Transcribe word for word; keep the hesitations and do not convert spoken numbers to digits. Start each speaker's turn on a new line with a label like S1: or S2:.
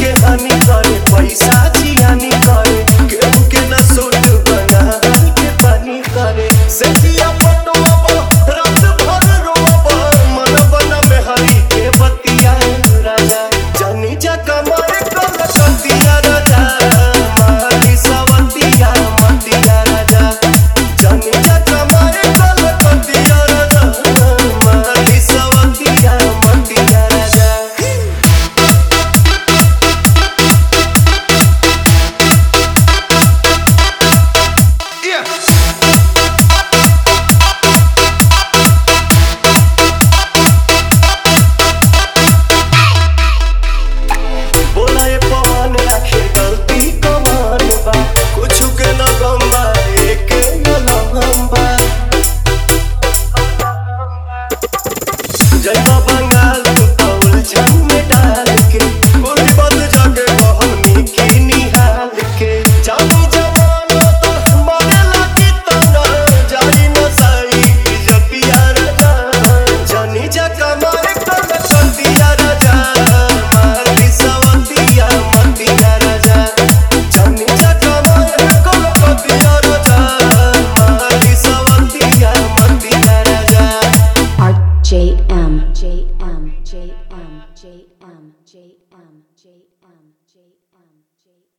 S1: के हानि करे पैसा जियानी करे केहू के ना सोट बना के पानी करे से दिया पटवा रात भर रोवा मन बना में हरी के बतिया राजा जानी जा कमाए कल सतिया राजा मारी सवतिया मतिया राजा जानी जा कमाए कल सतिया राजा मारी सवतिया मतिया राजा जयबा बंगाल तौल झन में डाल के गोली बंद जाके बहनी की निहाल के जानी जवान तो मारे लगी तना जानी न सही जतिया राजा जानी जा कमाए कल सतिया राजा मारी सवतिया मतिया राजा जानी जा कमाए कल सतिया राजा मारी सवतिया मतिया राजा
S2: J M J M J M J M J M J M J M J